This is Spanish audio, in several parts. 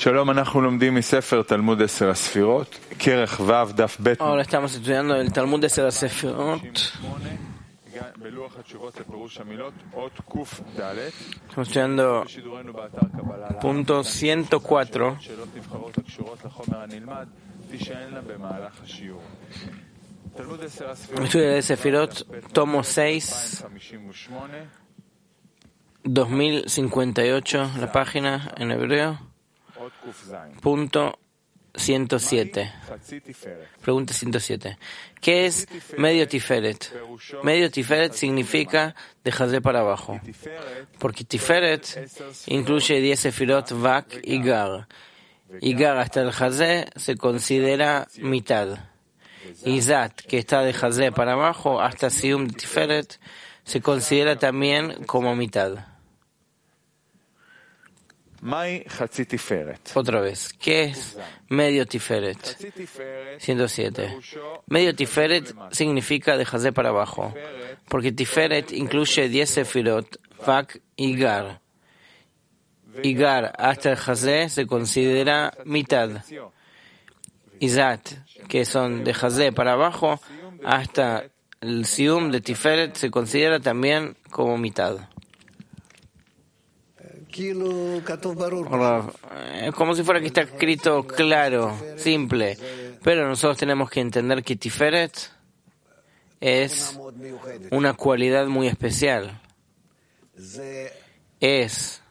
שלום, אנחנו לומדים מספר תלמוד 10 הספירות, כרך ו' דף ב'. Ahora estamos estudiando el Talmud de Sefirot Sefirot. בלוח התשובות לפירוש המילות, אות קד. Estamos estudiando punto 104. שאלות נבחרות הקשורות לחומר הנלמד, תישאלנה במהלך השיעור. תלמוד 10 הספירות, Estudio de Sefirot, tomo 6, 2058, la página en hebreo, punto 107. Pregunta 107. ¿Qué es medio tiferet? Medio tiferet significa de Jazé para abajo, porque tiferet incluye 10 sefirot Vak y Gar. Y Gar hasta el Jazé se considera mitad. Y Zat, que está de Jazé para abajo hasta Sium de tiferet, se considera también como mitad. Otra vez, ¿qué es medio tiferet? 107. Medio tiferet significa de Jazé para abajo, porque tiferet incluye 10 sefirot, Vak y Gar. Y Gar hasta el Jazé se considera mitad. Y Zat, que son de Jazé para abajo, hasta el Sium de tiferet se considera también como mitad. Como si fuera que está escrito claro, simple, pero nosotros tenemos que entender que tiferet es una cualidad muy especial. Es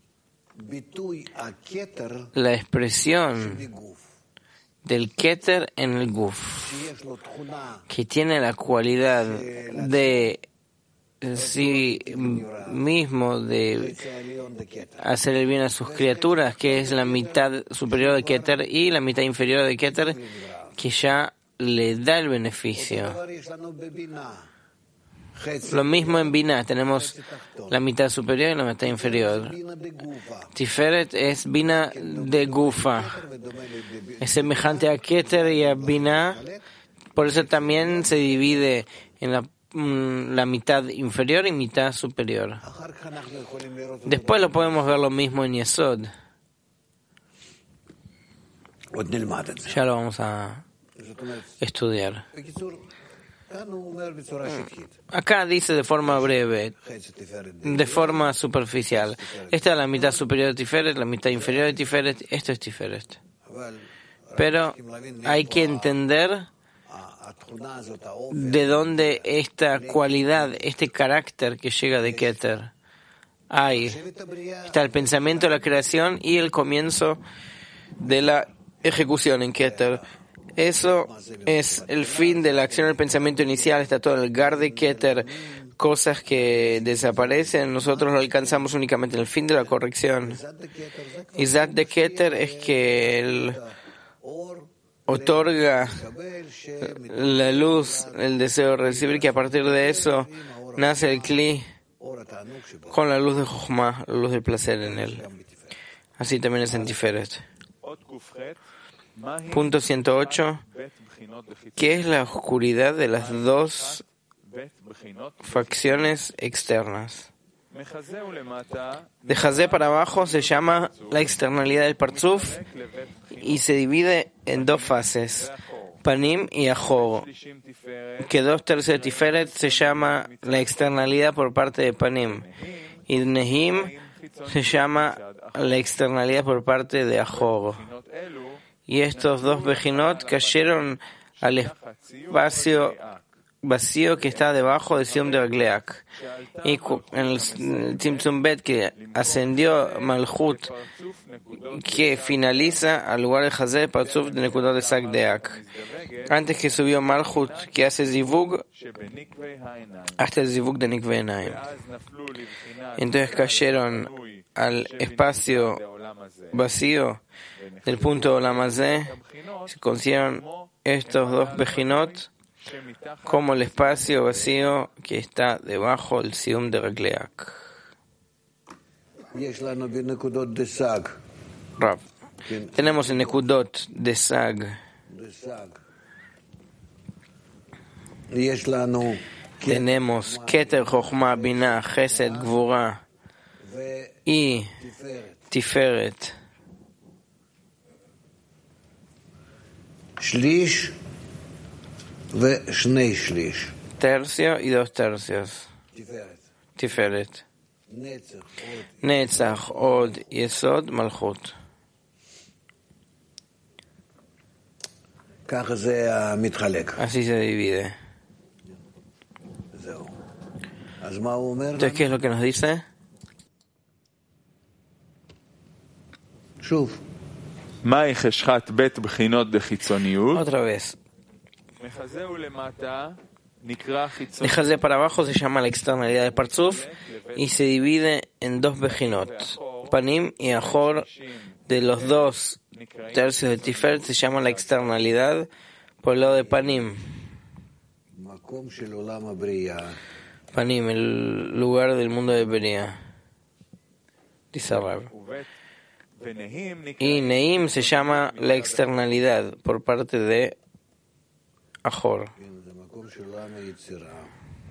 la expresión del keter en el guf, que tiene la cualidad de sí mismo de hacer el bien a sus criaturas, que es la mitad superior de Keter y la mitad inferior de Keter, que ya le da el beneficio. Lo mismo en Binah, tenemos la mitad superior y la mitad inferior. Tiferet es Binah de Gufa, es semejante a Keter y a Binah, por eso también se divide en la mitad inferior y mitad superior. Después lo podemos ver lo mismo en Yesod. Ya lo vamos a estudiar. Acá dice de forma breve, de forma superficial. Esta es la mitad superior de Tiferet, la mitad inferior de Tiferet, esto es Tiferet. Pero hay que entender de dónde esta cualidad, este carácter que llega de Keter. Está el pensamiento de la creación y el comienzo de la ejecución en Keter. Eso es el fin de la acción del pensamiento inicial. Está todo el Gar de Keter, cosas que desaparecen. Nosotros lo alcanzamos únicamente en el fin de la corrección. Y Zat de Keter es que él otorga la luz, el deseo de recibir, que a partir de eso nace el Kli con la luz de Jochma, la luz del placer en él. Así también es en Tiferet. Punto 108. ¿Qué es la oscuridad de las dos facciones externas? De Jazé para abajo se llama la externalidad del Partzuf y se divide en dos fases, Panim y Ahor, que 2/3 de Tiferet se llama la externalidad por parte de Panim y Nehim se llama la externalidad por parte de Ahor. Y estos dos Bejinot cayeron al espacio vacío que está debajo del Sium de Ragleak. Y en el Tzimtzum Bet que ascendió Malchut, que finaliza al lugar de Jazé Partzuf de Nekudot de Sagdeak. Antes que subió Malchut, que hace Zivug, hasta el Zivug de Nikve Enaim. Entonces cayeron al espacio vacío del punto Olam Hazé. Se consideran estos dos Bejinot como el espacio vacío que está debajo del Sium de Ragleak. Rav. Tenemos el Nekudot de Sag. Tenemos Keter, Jochma, Binah, Chesed, Gvura y Tiferet. שליש ושני שליש. tercio y 2 tercios. תפארת. Tiferet. נצח, עוד. Netzach, Od, Yesod, Malchut. ככה זה מתחלק. Así se divide. זהו. אז מה הוא אומר? Entonces, ¿qué es lo que nos dice? שוב. מהי חשכת בית בחינות דחיצוניות? Otra vez. מחזהו למטה נקרא חיצוניות. Dejarse para abajo se llama la externalidad del Partzuf y se divide en 2 bejinot, Panim y Ajor. De los 2 tercios de Tiferet se llama la externalidad por el lado de Panim. מקום של עולם הבריאה. Panim, el lugar del mundo de Beria. Dice Rab. Y Neim se llama la externalidad por parte de Ajor. זה מקום של עולם היצירה.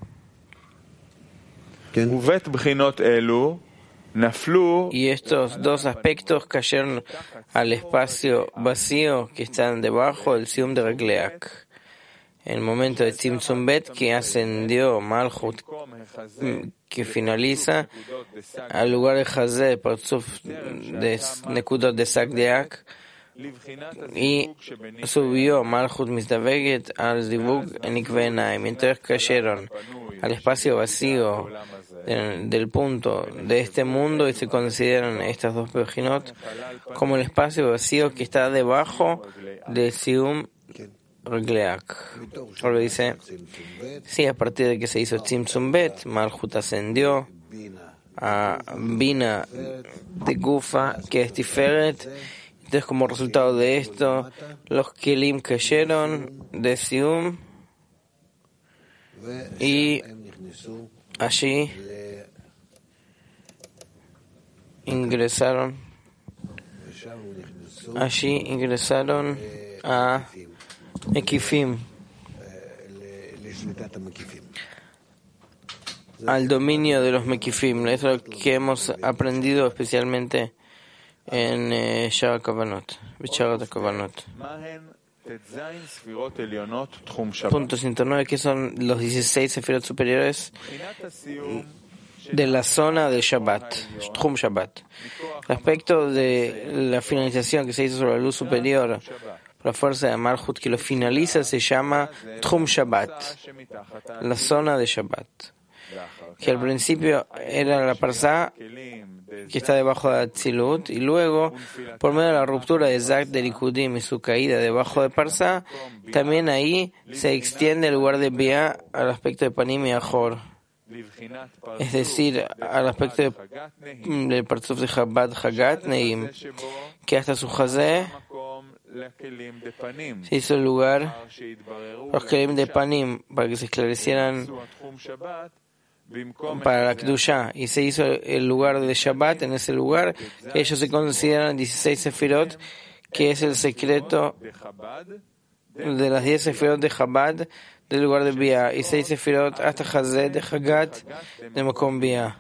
ובית בחינות אלו נפלו Y estos 2 aspectos cayeron al espacio vacío que están debajo del Sium de Regleak. En el momento de Tzimtzum Bet, que ascendió Malchut, que finaliza al lugar de Hazé, Partzuf de Nekudot de Sagdeak, y subió Malchut Misdaveget al Zivug en Ikvenaim. Entonces cayeron al espacio vacío del punto de este mundo y se consideran estas 2 bejinot como el espacio vacío que está debajo de Sium Regleak. Ahora dice, sí, a partir de que se hizo Tzimtzum Bet, Malchut ascendió a Bina de Gufa, que es Tiferet. Entonces, como resultado de esto, los Kelim cayeron de Sium y allí ingresaron a Mekifim, al dominio de los Mekifim. Eso es lo que hemos aprendido especialmente en Shara Kavanot, Bicharat Kavanot. Punto 109, que son los 16 sefirot superiores de la zona de Shabbat, Tchum Shabbat. Respecto de la finalización que se hizo sobre la luz superior, la fuerza de Malchut que lo finaliza, se llama Tchum Shabbat, la zona de Shabbat, que al principio era la Parsá que está debajo de Atzilut, y luego, por medio de la ruptura de Zak de Likudim y su caída debajo de Parsá, también ahí se extiende el lugar de Bia al aspecto de Panim y Ajor, es decir, al aspecto del Partzuf de Chabad Hagat Neim, que hasta su Hazé se hizo el lugar los Kelim de Panim para que se esclarecieran para la Kedusha, y se hizo el lugar de Shabbat en ese lugar, que ellos se consideran 16 sefirot, que es el secreto de las 10 sefirot de Chabad del lugar de Bia, y 6 sefirot hasta Hazé de Hagat de Makom Bia.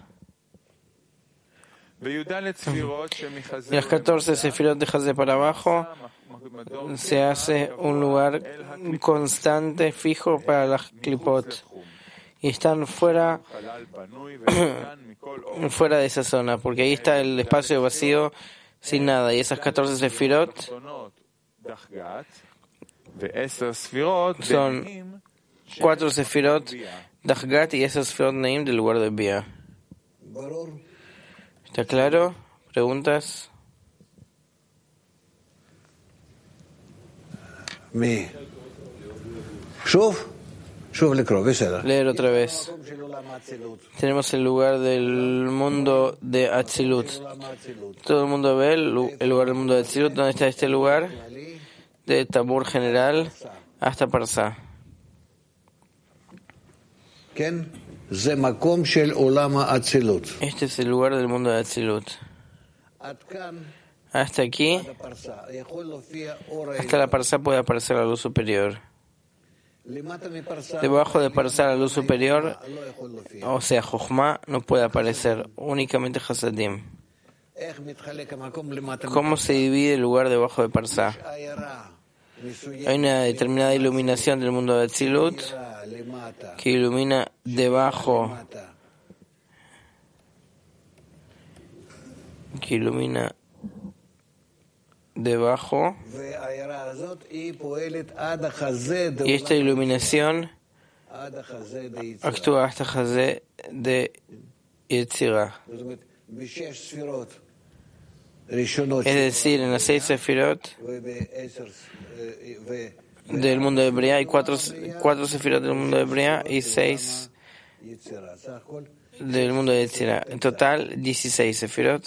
Y las 14 sefirot de Hazé para abajo se hace un lugar constante, fijo para las Klipot, y están fuera de esa zona, porque ahí está el espacio vacío sin nada, y esas 14 sefirot son 4 sefirot Dachgat y esas sefirot Neim del lugar de Bia. ¿Está claro? ¿Preguntas? Leer otra vez. Tenemos el lugar del mundo de Atzilut. Todo el mundo ve el lugar del mundo de Atzilut. ¿Dónde está este lugar? De Tabur general hasta Parsá. Este es el lugar del mundo de Atzilut. Hasta aquí, hasta la Parsá puede aparecer la luz superior. Debajo de Parsá, la luz superior, o sea, Jochma, no puede aparecer, únicamente Hasadim. ¿Cómo se divide el lugar debajo de Parsá? Hay una determinada iluminación del mundo de Atzilut que ilumina debajo, y esta iluminación actúa hasta Chazé de Yetzirah. Es decir, en las 6 sefirot del mundo de Briah hay 4 sefirot del mundo de Briah y 6 del mundo de Yetzirah. En total, 16 sefirot.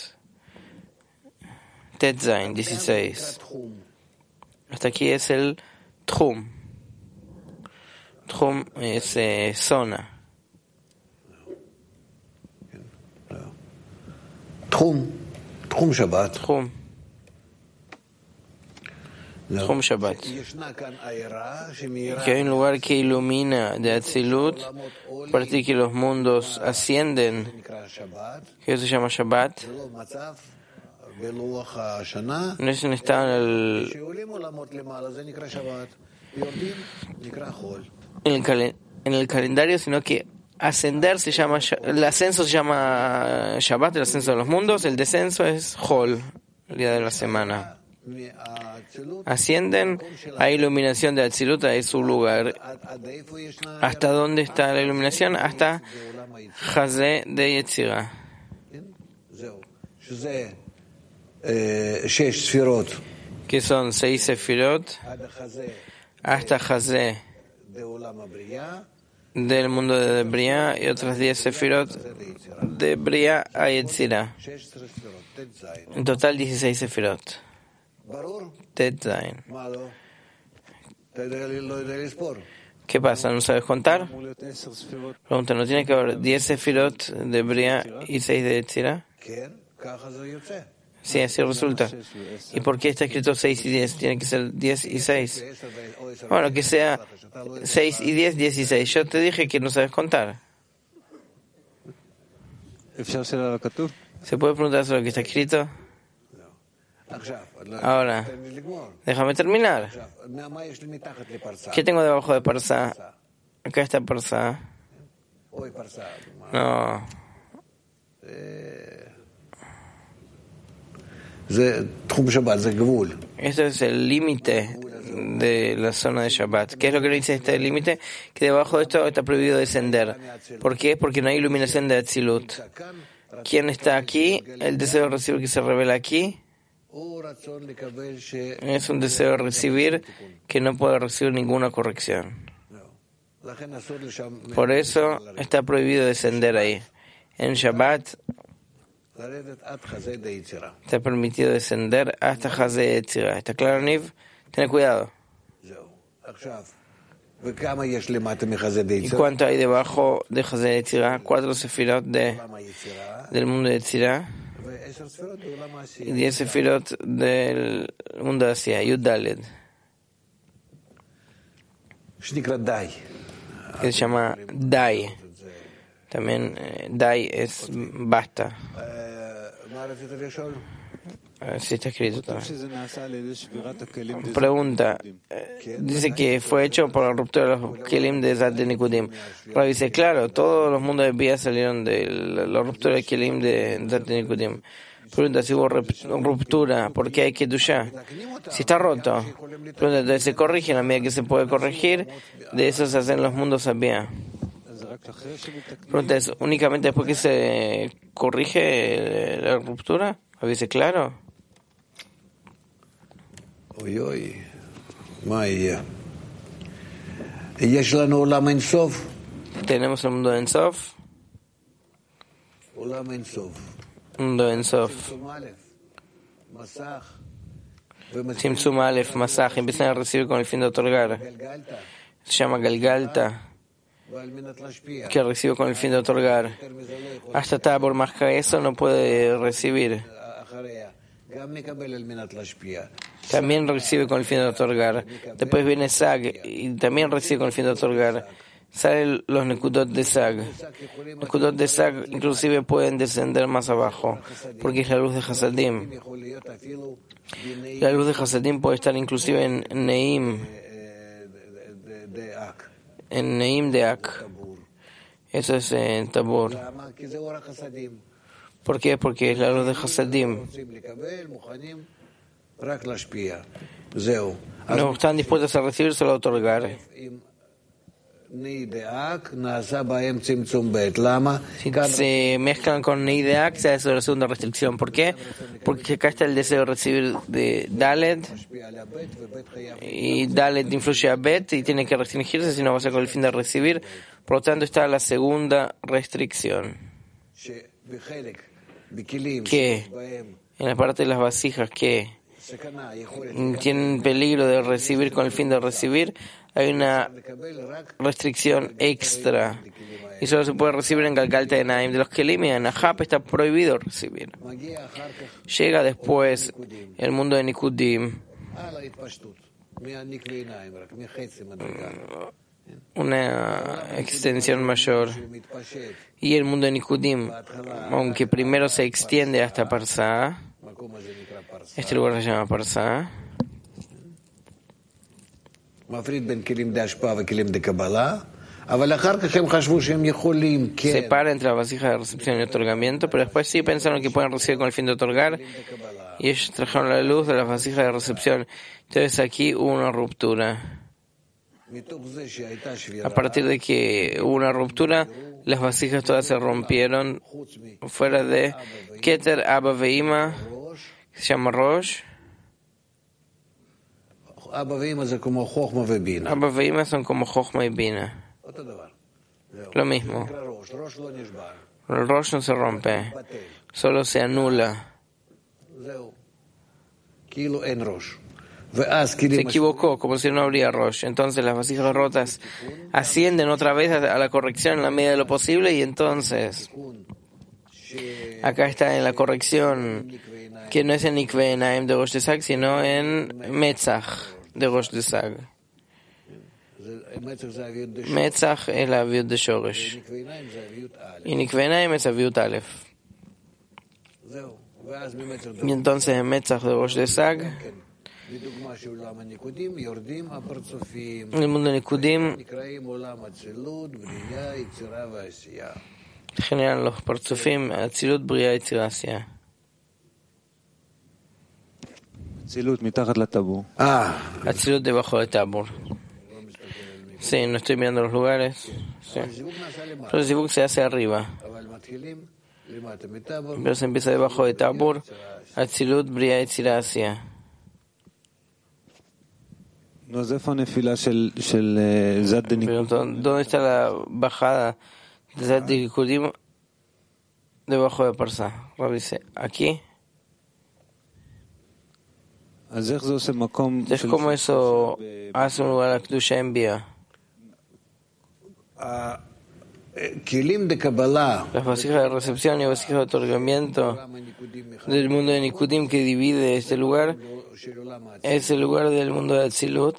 Tetzain, 16. Hasta aquí es el Tchum. Tchum es zona. תחום שבת. Tchum Shabbat. Que hay un lugar que ilumina de Atzilut, a partir que los mundos ascienden, que eso se llama Shabbat. No es un estado en el calendario, sino que ascender se llama, el ascenso se llama Shabbat, el ascenso de los mundos, el descenso es Hol, el día de la semana. Ascienden a iluminación de Atzilut, a su lugar. ¿Hasta dónde está la iluminación? Hasta Chazé de Yetzirah. Que son 6 sefirot hasta Chazé del mundo de Briah y otras 10 sefirot de Briah a Yetzirah. En total 16 sefirot. Tetzain. ¿Qué pasa? ¿No sabes contar? Pregunta, ¿no tiene que haber 10 sefirot de Briah y 6 de Yetzirah? Sí, así resulta. ¿Y por qué está escrito 6 y 10? Tiene que ser 10 y 6. Bueno, que sea 6 y 10, 10 y 6. Yo te dije que no sabes contar. ¿Se puede preguntar sobre lo que está escrito? Ahora, déjame terminar. ¿Qué tengo debajo de Parsa? Acá está Parsa. No. Esto es el límite de la zona de Shabbat. ¿Qué es lo que dice este límite? Que debajo de esto está prohibido descender. ¿Por qué? Porque no hay iluminación de Atzilut. ¿Quién está aquí? El deseo de recibir que se revela aquí es un deseo de recibir que no puede recibir ninguna corrección. Por eso está prohibido descender ahí. En Shabbat está permitido descender hasta Chazé de Yetzirah. ¿Está claro, Niv? Ten cuidado. ¿Y cuánto hay debajo de Chazé de Yetzirah? 4 sefirot del mundo de Yetzirah y 10 sefirot del mundo de Asia. Yud Daled. Que se llama Dai. También Dai es basta. Sí, está escrito también. Pregunta. Dice que fue hecho por la ruptura de los Kelim de Zat de Nikudim. Rabbi dice, claro, todos los mundos de vida salieron de la ruptura de Kelim de Zat de Nikudim. Pregunta, si hubo ruptura, ¿por qué hay Kedushá? Si está roto. Pregunta, entonces se corrige en la medida que se puede corregir. De eso se hacen los mundos Abia. Pregunta, ¿es únicamente después que se corrige la ruptura? ¿Lo dice claro? Tenemos el mundo de Ensof. Mundo de Ensof. Tzimtzum Aleph, Masaj, empiezan a recibir con el fin de otorgar. Se llama Galgalta, que recibe con el fin de otorgar. Hasta Tabor, más que eso, no puede recibir. También recibe con el fin de otorgar. Después viene Sag y también recibe con el fin de otorgar. salen los Nekudot de Sag. Nekudot de Sag inclusive pueden descender más abajo, porque es la luz de Hasadim. La luz de Hasadim puede estar inclusive en Neim de Ak. Eso es en Tabor. ¿Por qué? Porque es la luz de Hasadim. No están dispuestos a recibir, solo a otorgar. Si se mezclan con Neideak, se hace la segunda restricción. ¿Por qué? Porque acá está el deseo de recibir de Dalet, y Dalet influye a Bet y tiene que restringirse, si no va a ser con el fin de recibir. Por lo tanto, está la segunda restricción. Que en la parte de las vasijas que tienen peligro de recibir con el fin de recibir, hay una restricción extra y solo se puede recibir en Galgalta de Naim. De los Kelim y en Ahab está prohibido recibir. Llega después el mundo de Nikudim, una extensión mayor, y el mundo de Nikudim, aunque primero se extiende hasta Parsá. Este lugar se llama Parsá. Separa entre la vasija de recepción y otorgamiento, pero después sí pensaron que pueden recibir con el fin de otorgar, y ellos trajeron la luz de las vasijas de recepción. Entonces aquí hubo una ruptura. A partir de que hubo una ruptura, las vasijas todas se rompieron, fuera de Keter, Abba Veima, que se llama Rosh. Abba Veima son como Chochma y Bina. Lo mismo. El Rosh no se rompe, solo se anula. Se equivocó, como si no habría Rosh. Entonces las vasijas rotas ascienden otra vez a la corrección en la medida de lo posible, y entonces acá está en la corrección, que no es en Nikve Naim de Rosh de Sag, sino en Metzach de Rosh de Sag. Metzach es la Aviut de Shoresh y Nikve Naim es Aviut Aleph. Y entonces en Metzach de Rosh de Sag, en el mundo de Nikudim generan los Parzufim Atzilut, Bria y Tzirasya. Atzilut debajo de Tabor. Sí, no estoy mirando los lugares. Sí. Pero el Zibuk se hace arriba, pero se empieza debajo de Tabor. Atzilut, Bria y Tzirasya. Pero ¿dónde está la bajada de Zad de Nikudim debajo de Parsá? Rab dice, aquí. Entonces, ¿cómo eso hace un lugar a Kedusha en Bia? Las vasijas de recepción y vasijas de otorgamiento del mundo de Nikudim que divide este lugar es el lugar del mundo de Atzilut.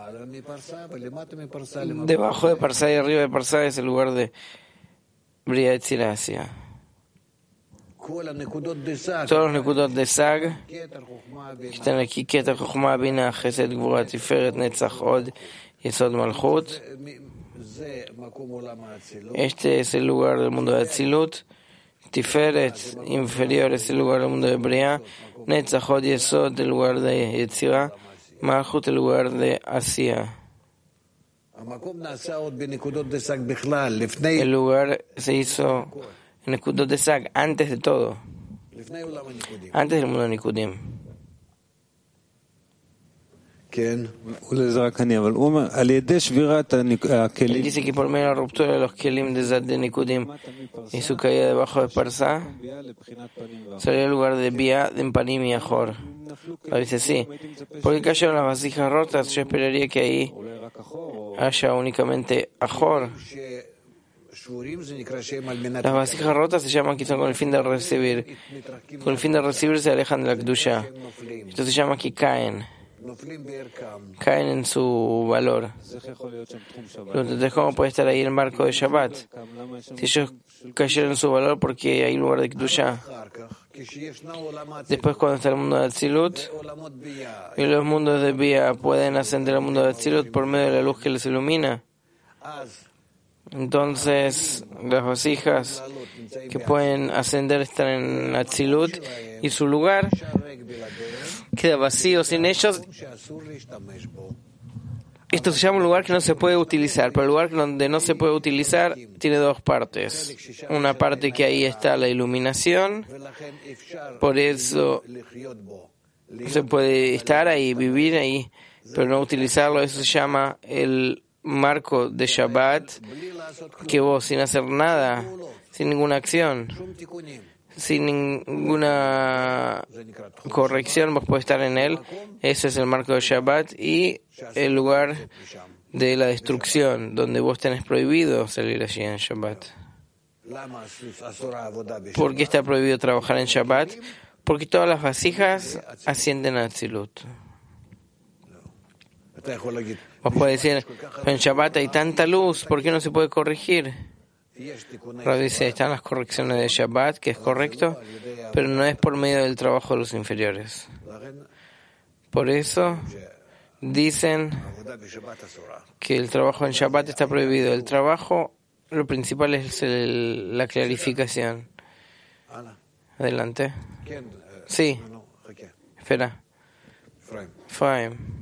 Debajo de Parsá y arriba de Parsá es el lugar de Bria y Tzirasya. Todos los Nekudot de Sag que están aquí, Keter, Chochma, Bina, Chesed, Gvura, Tiferet, Netzach, Od, Yesod, Malchut. Este es el lugar del mundo de Atzilut. Tiferet, inferior, es el lugar del mundo de Bria. Netzach, Od, Yesod, el lugar de Yetzirah. Malchut, el lugar de Asia. El lugar se hizo en Nekudot de Sag, antes de todo, antes del mundo de Nikudim. Él dice que por medio de la ruptura de los Kelim de Zad de Nikudim y su caída debajo de Parsá, salió el lugar de Bia, de Panim y Ajor. Dice, sí, porque cayeron las vasijas rotas, yo esperaría que ahí haya únicamente Ajor. Las vasijas rotas se llaman que son con el fin de recibir. Con el fin de recibir se alejan de la Kedusha. Esto se llama que caen. caen en su valor. Entonces, ¿cómo puede estar ahí el marco de Shabbat? Si ellos cayeron en su valor, porque hay lugar de Kedushá. Después, cuando está el mundo de Atzilut y los mundos de Bia pueden ascender al mundo de Atzilut por medio de la luz que les ilumina, entonces las vasijas que pueden ascender están en Atzilut y su lugar queda vacío sin ellos. Esto se llama un lugar que no se puede utilizar, pero el lugar donde no se puede utilizar tiene dos partes. Una parte que ahí está la iluminación, por eso se puede estar ahí, vivir ahí, pero no utilizarlo. Eso se llama el marco de Shabbat, que vos sin hacer nada, sin ninguna acción, sin ninguna corrección, vos podés estar en él. Ese es el marco de Shabbat y el lugar de la destrucción, donde vos tenés prohibido salir allí en Shabbat. ¿Por qué está prohibido trabajar en Shabbat? Porque todas las vasijas ascienden a Atzilut. Vos podés decir, en Shabbat hay tanta luz, ¿por qué no se puede corregir? Rav dice, están las correcciones de Shabbat, que es correcto, pero no es por medio del trabajo de los inferiores. Por eso dicen que el trabajo en Shabbat está prohibido. El trabajo, lo principal es la clarificación. Adelante. Sí. Espera. Fine.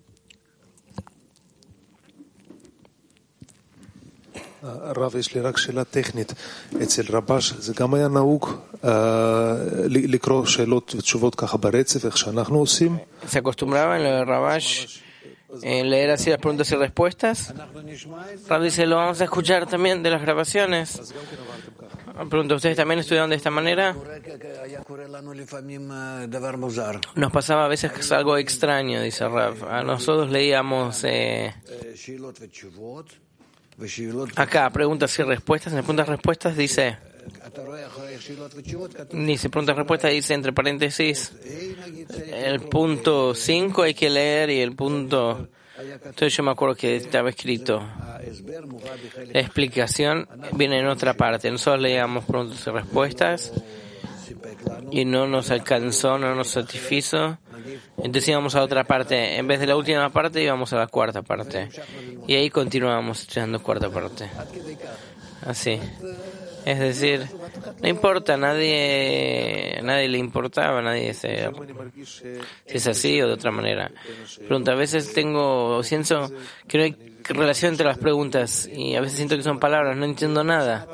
הרב, יש לי רק שאלה טכנית. אצל רבש זה גם היה נהוג לקרוא שאלות ותשובות ככה ברצף, איך שאנחנו עושים? ¿Se acostumbraba en lo de Rabash leer así las preguntas y respuestas? Rab dice, lo vamos a escuchar también de las grabaciones. Pregunta, ¿ustedes también estudiaron de esta manera? Nos pasaba a veces que es algo extraño, dice Rab. A nosotros leíamos acá, preguntas y respuestas. En las preguntas y respuestas dice, preguntas y respuestas dice entre paréntesis, el punto 5 hay que leer y el punto... Entonces yo me acuerdo que estaba escrito, la explicación viene en otra parte. Nosotros leíamos preguntas y respuestas y no nos alcanzó, no nos satisfizo. Entonces íbamos a otra parte. En vez de la última parte íbamos a la cuarta parte. Y ahí continuábamos estudiando cuarta parte. Así. Es decir, no importa, a nadie le importaba, nadie si es así o de otra manera. Pregunta, a veces siento que no hay relación entre las preguntas y a veces siento que son palabras, no entiendo nada.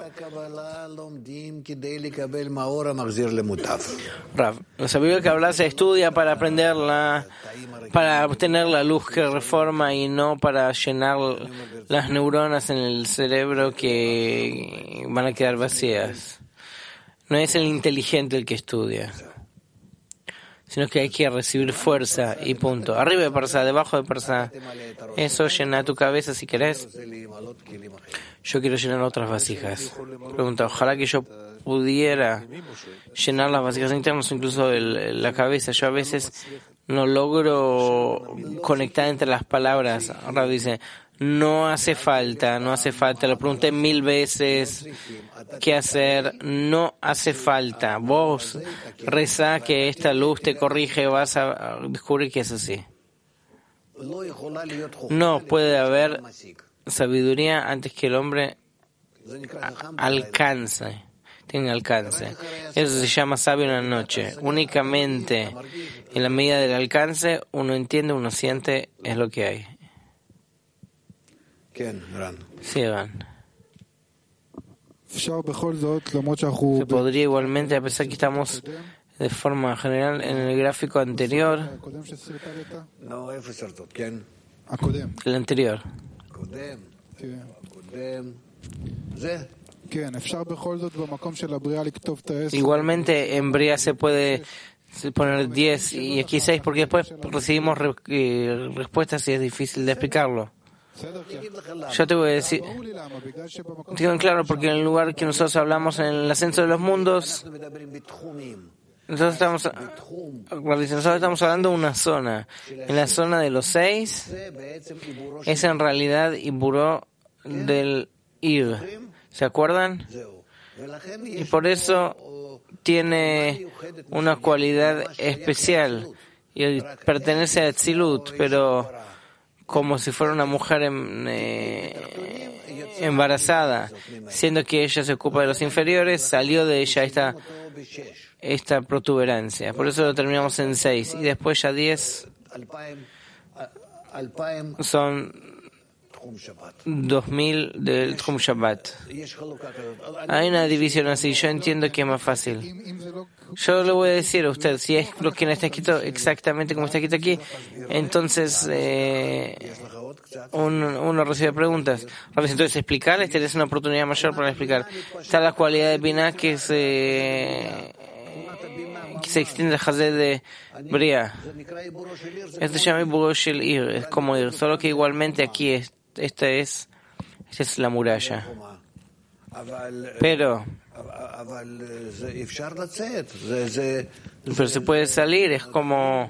Rav, la sabiduría que habla se estudia para aprenderla, para obtener la luz que reforma y no para llenar las neuronas en el cerebro que van a quedar vacías. No es el inteligente el que estudia, sino que hay que recibir fuerza y punto. Arriba de Parsa, debajo de Parsa. Eso llena tu cabeza si querés. Yo quiero llenar otras vasijas. Pregunta, ojalá que yo pudiera llenar las vasijas internas, incluso la cabeza. Yo a veces no logro conectar entre las palabras. Ahora dice, no hace falta. Lo pregunté 1000 veces. ¿Qué hacer? No hace falta. Vos rezá que esta luz te corrige, vas a descubrir que es así. No puede haber sabiduría antes que el hombre tenga alcance. Eso se llama sabio en la noche. Únicamente en la medida del alcance uno entiende, uno siente, es lo que hay. Sí, Iván. Se podría igualmente, a pesar que estamos de forma general en el gráfico anterior, el anterior. Igualmente en Bria se puede poner 10 y aquí 6 porque después recibimos respuestas y es difícil de explicarlo. Yo te voy a decir, digo en claro, porque en el lugar que nosotros hablamos en el ascenso de los mundos, nosotros estamos hablando de una zona. En la zona de los 6 es en realidad Iburó del Ir. ¿Se acuerdan? Y por eso tiene una cualidad especial y pertenece a Etzilut, pero como si fuera una mujer embarazada, siendo que ella se ocupa de los inferiores, salió de ella esta protuberancia. Por eso lo terminamos en 6. Y después ya 10 son 2000 del Tchum Shabbat. Hay una división así, yo entiendo que es más fácil. Yo le voy a decir a usted, si es lo que no está escrito exactamente como está escrito aquí, entonces uno recibe preguntas. Entonces explicarles, tenés una oportunidad mayor para explicar. Está la cualidad de Binah que se extiende al Hazé de Bria. Esto se llama Iburó Shel Ir, es como Ir, solo que igualmente aquí esta es la muralla. Pero se puede salir, es como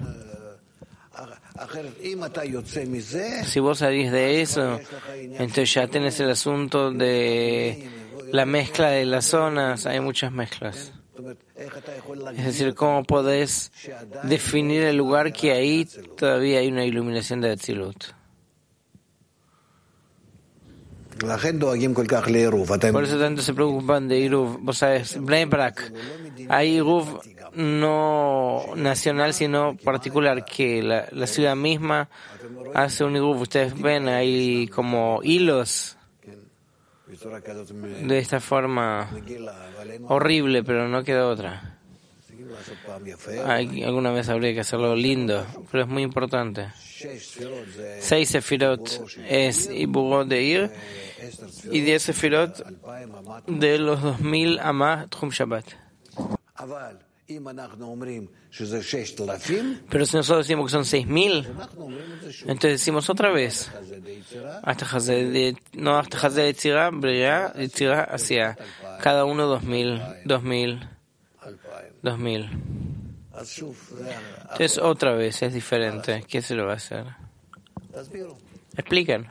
si vos salís de eso, entonces ya tenés el asunto de la mezcla de las zonas, hay muchas mezclas. Es decir, ¿cómo podés definir el lugar que ahí todavía hay una iluminación de Atzilut? Por eso tanto se preocupan de Iruv. Vos sabés, Bnei Brak, hay Iruv no nacional sino particular, que la ciudad misma hace un Iruv. Ustedes ven ahí como hilos de esta forma horrible, pero no queda otra. Alguna vez habría que hacerlo lindo, pero es muy importante. 6 sefirot es Iburó de Ir y 10 sefirot de los 2000 Amah Tchum Shabbat. Pero si nosotros decimos que son 6000, entonces decimos otra vez hasta Hazé de Yetzirah, Bria, Yetzirah hacia cada uno 2000. Entonces otra vez es diferente. ¿Qué se lo va a hacer? Expliquen.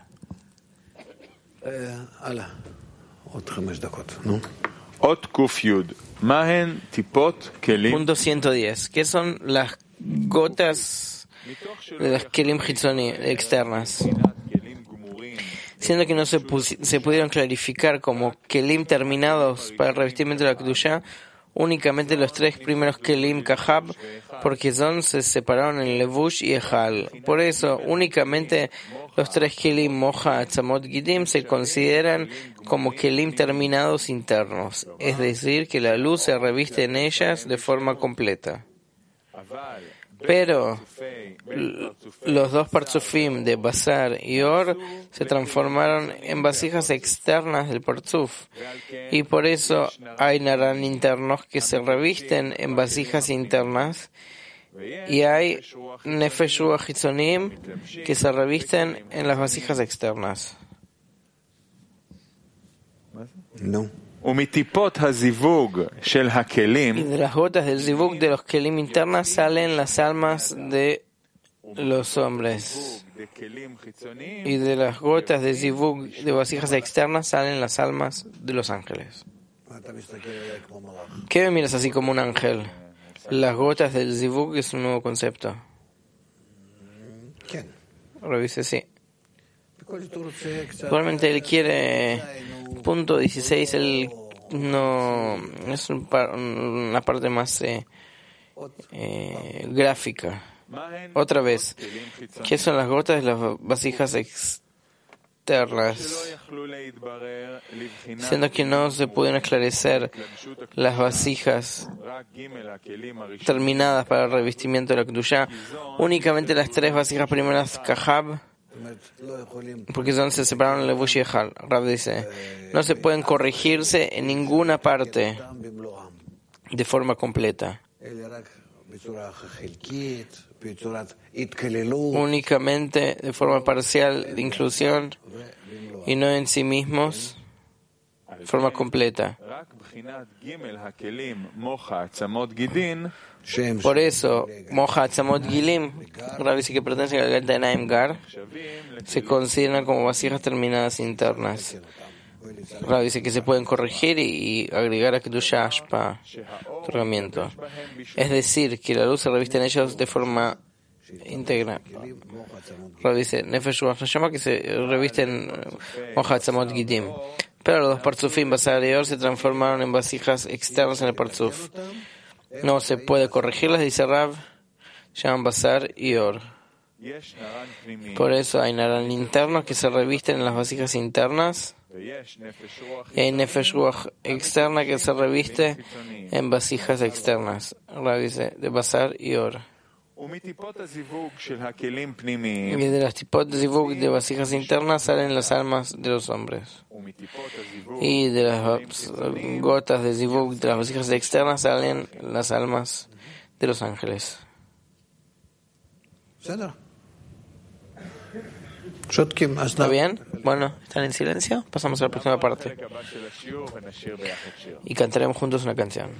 Punto 110. ¿Qué son las gotas de las kelim hitzoni externas? Siendo que no se pudieron clarificar como kelim terminados para el revestimiento de la Kedushá, únicamente los 3 primeros kelim kahab, porque se separaron en levush y ejal. Por eso, únicamente los 3 kelim moja, atzamot, gidim se consideran como kelim terminados internos, es decir, que la luz se reviste en ellas de forma completa. Pero los 2 parzufim de Basar y Or se transformaron en vasijas externas del parzuf, y por eso hay naran internos que se revisten en vasijas internas, y hay nefesh ruach hitzonim que se revisten en las vasijas externas. No. Y de las gotas del zivug de los kelim internas salen las almas de los hombres. Y de las gotas de zivug de vasijas externas salen las almas de los ángeles. ¿Qué me miras así como un ángel? Las gotas del zivug es un nuevo concepto. Revise, sí. Igualmente él quiere punto 16, él no es una parte más gráfica. Otra vez, ¿qué son las gotas de las vasijas externas? Siendo que no se pudieron esclarecer las vasijas terminadas para el revestimiento de la Kedushá, únicamente las 3 vasijas primeras kahab, porque se separaron el levush y ejal. Rav dice, no se pueden corregirse en ninguna parte de forma completa, únicamente de forma parcial de inclusión y no en sí mismos de forma completa. Por eso, Moja Atzamot Gilim, Rav dice que pertenece a la Galta de Naim Gar, se consideran como vasijas terminadas internas. Rav dice que se pueden corregir y agregar a Kedusha Ashpa, otorgamiento. Es decir, que la luz se reviste en ellos de forma íntegra. Rav dice, Nefesh Ruach Neshama, que se reviste en Moja Atzamot Gilim. Pero los dos Partzufim, Basar y Or, se transformaron en vasijas externas en el Partzuf. No se puede corregirlas, dice Rav, llaman Basar y Or. Por eso hay Naran internos que se revisten en las vasijas internas y hay Nefesh Ruach externa que se reviste en vasijas externas. Rav dice, de Basar y Or. Y de las tipot de zivug de vasijas internas salen las almas de los hombres. Y de las gotas de zivug de las vasijas externas salen las almas de los ángeles. ¿Está bien? Bueno, ¿están en silencio? Pasamos a la próxima parte. Y cantaremos juntos una canción.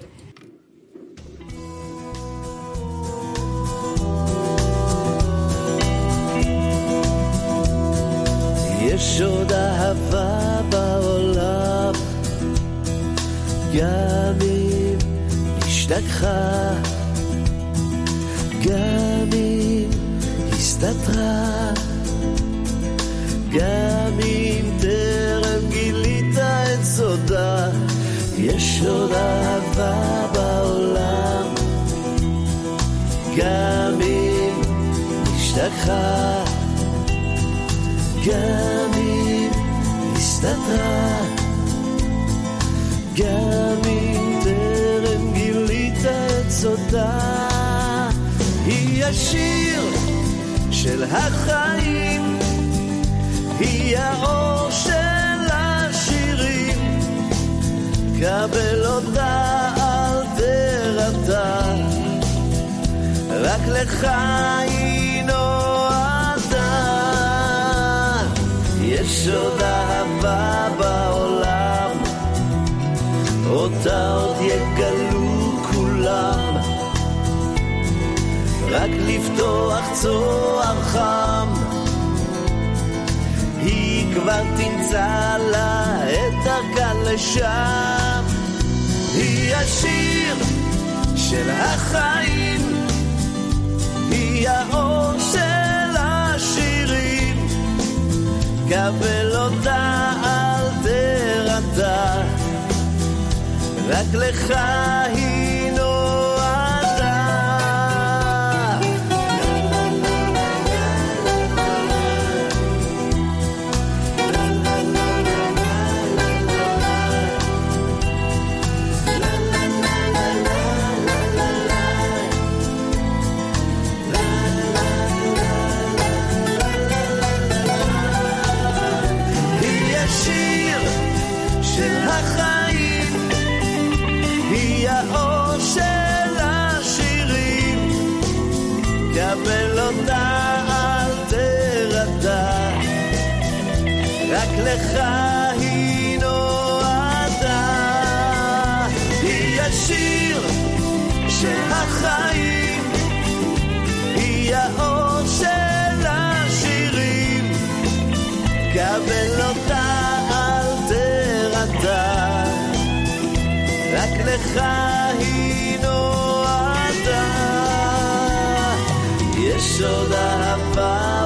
יש עוד אהבה בעולם, גם אם השתכחה, גם אם הסתתרה, גם אם טרם גילית את סודה. יש עוד אהבה בעולם, גם אם השתכחה, גם אם הסתתרה, גם אם טרם גילית את סודה. היא השיר של החיים, היא האור של השירים, קבל אותה אל תירתע, רק לך היא נועדה. יש עוד אהבה בעולם, אותה עוד יגלו כולם, רק לפתוח צוהר חם, היא כבר תמצא לה את דרכה לשם. היא השיר של החיים, היא האור של השירים, קבל אותה אל תירתע, רק לך היא נועדה. היא השיר של החיים, היא האור של השירים, קבל אותה אל תירתע, רק לך היא נועדה. היא השיר של החיים, היא האור של השירים, קבל אותה אל תירתע, רק לך היא נועדה. יש עוד אהבה